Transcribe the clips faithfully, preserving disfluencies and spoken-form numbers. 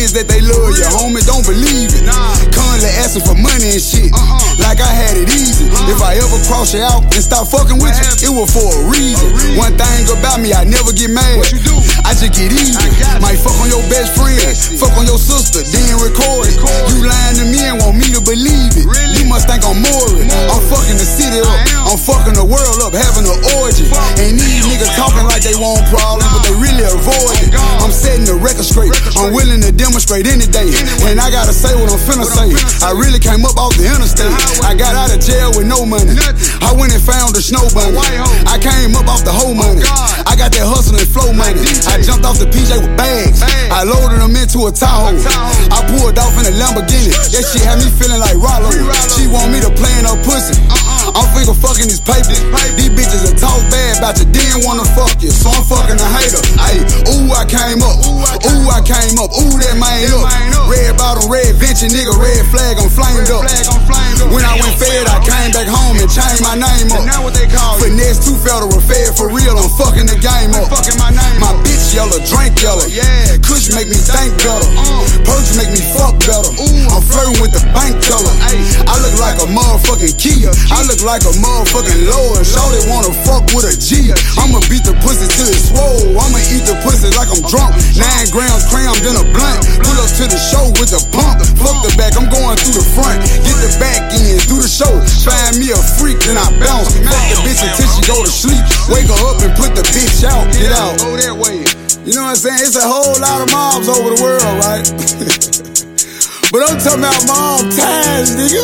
is that they love you, homie, don't believe it. Constantly asking for money and shit, like I had it easy. If I ever cross you out and stop fucking with you, it was for a reason. One thing about me, I never get mad. I just get easy. Might fuck on your best friend, fuck on your sister, then record it. You lying to me and want me to believe it. You must think I'm Maury. I'm fucking the city up, I'm fucking the world up, having an orgy. And these niggas talking like they want problems, but they really avoid it. I'm setting the record straight, I'm willing to demonstrate any day. And I gotta say what I'm finna say. I really came up off the interstate. I got out of jail with no money. I went and found a snow bunny. I came up off the whole money. I got that hustle and flow money. I jumped off the P J with bags. I loaded them into a Tahoe. I pulled off in a Lamborghini. That shit had me feeling like Rollo. She want me to play in her pussy. I'm finger fucking these papers. These bitches that talk bad about you, didn't wanna fuck you, so I'm fucking a hater. Ayy, ooh, I came up. Ooh, I came up. Ooh, that man up. Red bottom, red venture, nigga, red flag, I'm flamed up. When I went fed, I came back home and changed my name up. Finesse two federal, fed for real, I'm fucking the game up. My bitch yellow, drink yellow. Kush make me think better. Perks make me fuck better. I'm flirting with the bank teller. I look like a motherfucking Kia. I look like a motherfucking Lord. Shorty wanna fuck with a G. I'ma beat the pussy till it's swole. I'ma eat the pussy like I'm drunk. Nine grams crammed in a blunt. Pull up to the show with the pump. Fuck the back, I'm going through the front. Get the back in, do the show. Find me a freak, then I bounce. Fuck the bitch until she go to sleep. Wake her up and put the bitch out. Get out. Go that way. You know what I'm saying? It's a whole lot of mobs over the world, right? But I'm talking about mob ties, nigga.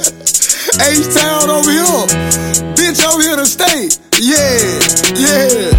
H-Town over here. Bitch over here to stay. Yeah, yeah.